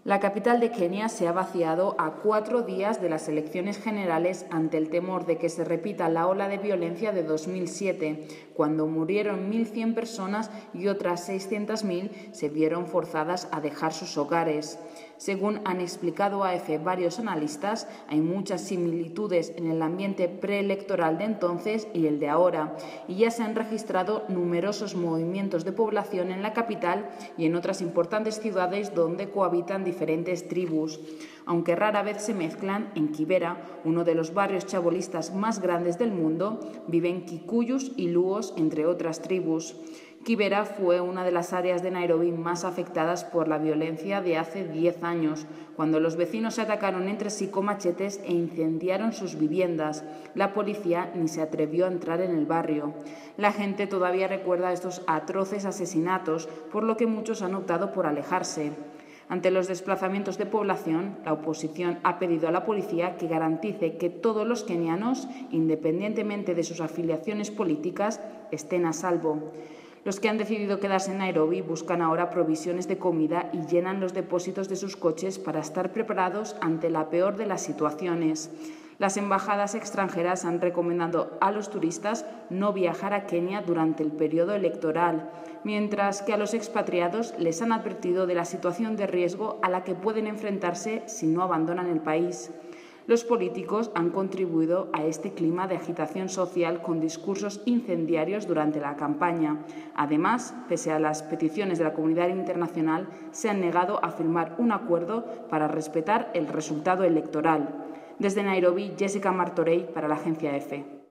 La capital de Kenia se ha vaciado a 4 días de las elecciones generales ante el temor de que se repita la ola de violencia de 2007, cuando murieron 1.100 personas y otras 600.000 se vieron forzadas a dejar sus hogares. Según han explicado a EFE varios analistas, hay muchas similitudes en el ambiente preelectoral de entonces y el de ahora, y ya se han registrado numerosos movimientos de población en la capital y en otras importantes ciudades donde cohabitan diferentes tribus. Aunque rara vez se mezclan, en Kibera, uno de los barrios chabolistas más grandes del mundo, viven kikuyus y luos, entre otras tribus. Kibera fue una de las áreas de Nairobi más afectadas por la violencia de hace 10 años, cuando los vecinos se atacaron entre sí con machetes e incendiaron sus viviendas. La policía ni se atrevió a entrar en el barrio. La gente todavía recuerda estos atroces asesinatos, por lo que muchos han optado por alejarse. Ante los desplazamientos de población, la oposición ha pedido a la policía que garantice que todos los kenianos, independientemente de sus afiliaciones políticas, estén a salvo. Los que han decidido quedarse en Nairobi buscan ahora provisiones de comida y llenan los depósitos de sus coches para estar preparados ante la peor de las situaciones. Las embajadas extranjeras han recomendado a los turistas no viajar a Kenia durante el periodo electoral, mientras que a los expatriados les han advertido de la situación de riesgo a la que pueden enfrentarse si no abandonan el país. Los políticos han contribuido a este clima de agitación social con discursos incendiarios durante la campaña. Además, pese a las peticiones de la comunidad internacional, se han negado a firmar un acuerdo para respetar el resultado electoral. Desde Nairobi, Jessica Martorell para la agencia EFE.